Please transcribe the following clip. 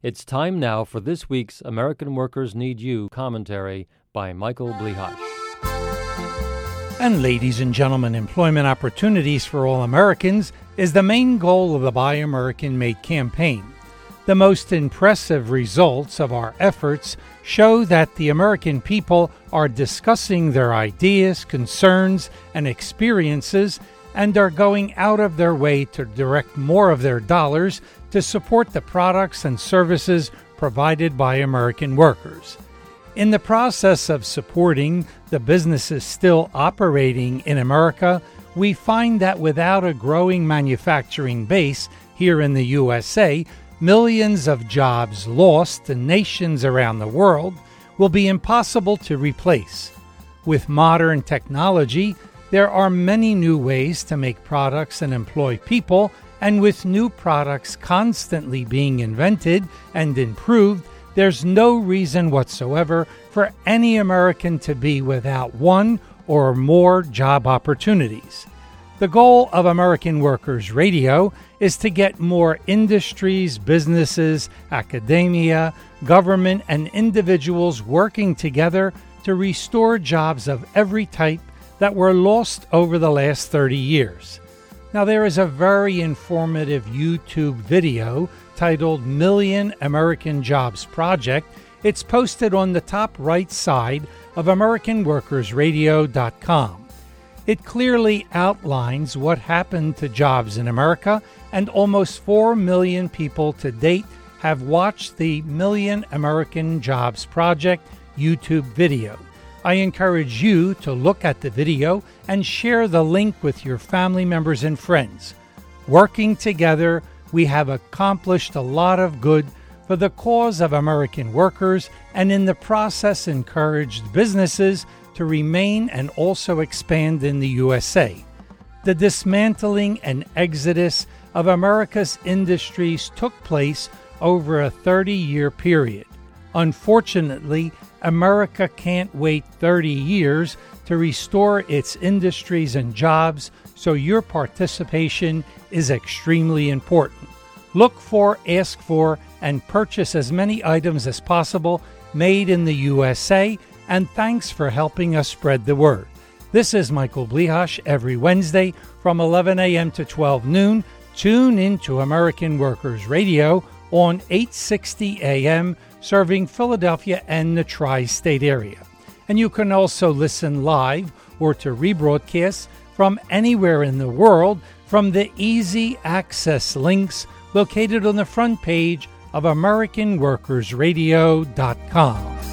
It's time now for this week's American Workers Need You commentary by Michael Blihash. And ladies and gentlemen, employment opportunities for all Americans is the main goal of the Buy American Made campaign. The most impressive results of our efforts show that the American people are discussing their ideas, concerns, and experiences and are going out of their way to direct more of their dollars to support the products and services provided by American workers. In the process of supporting the businesses still operating in America, we find that without a growing manufacturing base here in the USA, millions of jobs lost in nations around the world will be impossible to replace. With modern technology, there are many new ways to make products and employ people, and with new products constantly being invented and improved, there's no reason whatsoever for any American to be without one or more job opportunities. The goal of American Workers Radio is to get more industries, businesses, academia, government, and individuals working together to restore jobs of every type that were lost over the last 30 years. Now, there is a very informative YouTube video titled Million American Jobs Project. It's posted on the top right side of AmericanWorkersRadio.com. It clearly outlines what happened to jobs in America, and almost 4 million people to date have watched the Million American Jobs Project YouTube video. I encourage you to look at the video and share the link with your family members and friends. Working together, we have accomplished a lot of good for the cause of American workers, and in the process encouraged businesses to remain and also expand in the USA. The dismantling and exodus of America's industries took place over a 30-year period. Unfortunately, America can't wait 30 years to restore its industries and jobs, so your participation is extremely important. Look for, ask for, and purchase as many items as possible made in the USA, and thanks for helping us spread the word. This is Michael Blihash every Wednesday from 11 a.m. to 12 noon. Tune in to American Workers Radio on 860 a.m., serving Philadelphia and the tri-state area. And you can also listen live or to rebroadcasts from anywhere in the world from the easy access links located on the front page of AmericanWorkersRadio.com.